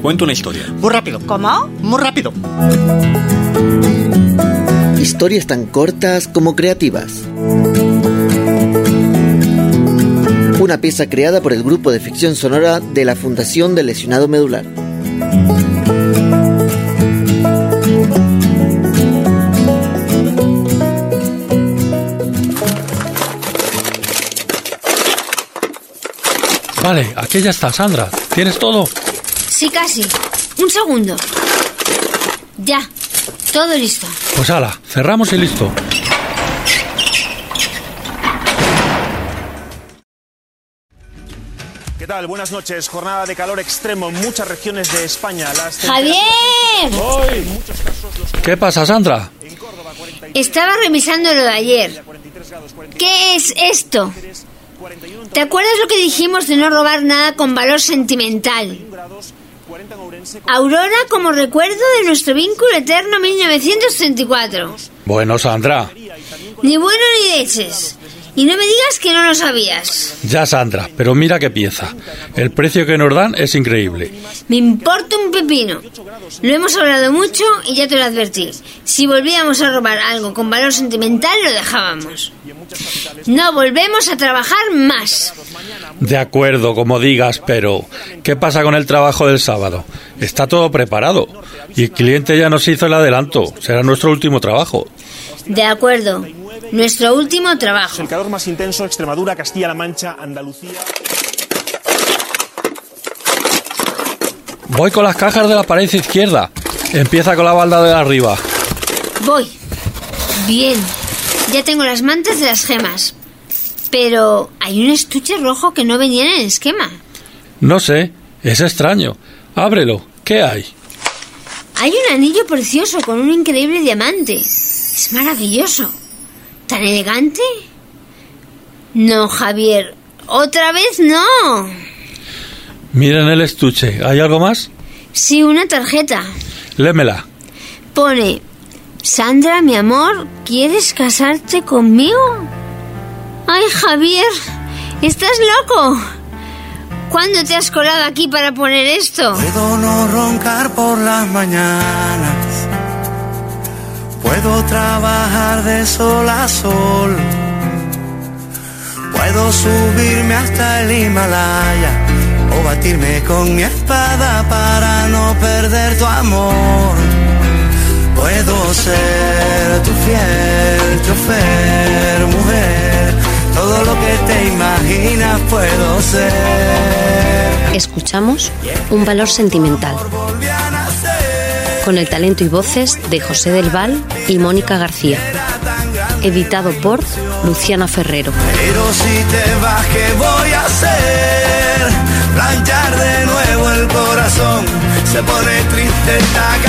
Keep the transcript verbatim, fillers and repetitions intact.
cuento una historia. Muy rápido. ¿Cómo? Muy rápido. Historias tan cortas como creativas. Una pieza creada por el grupo de ficción sonora de la Fundación del Lesionado Medular. Vale, aquí ya está, Sandra. ¿Tienes todo? Sí, casi. Un segundo. Ya, todo listo. Pues hala, cerramos y listo. ¿Qué tal? Buenas noches. Jornada de calor extremo en muchas regiones de España. Las ¡Javier! Hoy, muchos casos, los... ¿Qué pasa, Sandra? Estaba revisando lo de ayer. ¿Qué es esto? ¿Te acuerdas lo que dijimos de no robar nada con valor sentimental? Aurora como recuerdo de nuestro vínculo eterno mil novecientos treinta y cuatro. Bueno, Sandra. Ni bueno ni leches. Y no me digas que no lo sabías. Ya, Sandra, pero mira qué pieza. El precio que nos dan es increíble. Me importa un pepino. Lo hemos hablado mucho y ya te lo advertí. Si volvíamos a robar algo con valor sentimental, lo dejábamos. No volvemos a trabajar más. De acuerdo, como digas, pero ¿qué pasa con el trabajo del sábado? Está todo preparado. Y el cliente ya nos hizo el adelanto. Será nuestro último trabajo. De acuerdo. Nuestro último trabajo. El calor más intenso, Extremadura, Castilla-La Mancha, Andalucía. Voy con las cajas de la pared izquierda. Empieza con la balda de arriba. Voy. Bien. Ya tengo las mantas de las gemas. Pero hay un estuche rojo que no venía en el esquema. No sé, es extraño. Ábrelo. ¿Qué hay? Hay un anillo precioso con un increíble diamante. Es maravilloso. ¿Tan elegante? No, Javier. Otra vez no. Miren el estuche. ¿Hay algo más? Sí, una tarjeta. Lémela. Pone: Sandra, mi amor, ¿quieres casarte conmigo? Ay, Javier, ¿estás loco? ¿Cuándo te has colado aquí para poner esto? Puedo no roncar por las mañanas. Puedo trabajar de sol a sol. Puedo subirme hasta el Himalaya o batirme con mi espada para no perder tu amor. Puedo ser tu fiel chofer, mujer. Todo lo que te imaginas puedo ser. Escuchamos Un valor sentimental, con el talento y voces de José del Val y Mónica García. Editado por Luciana Ferrero. Pero si te vas, ¿qué voy a hacer? Planchar de nuevo el corazón. Se pone triste esta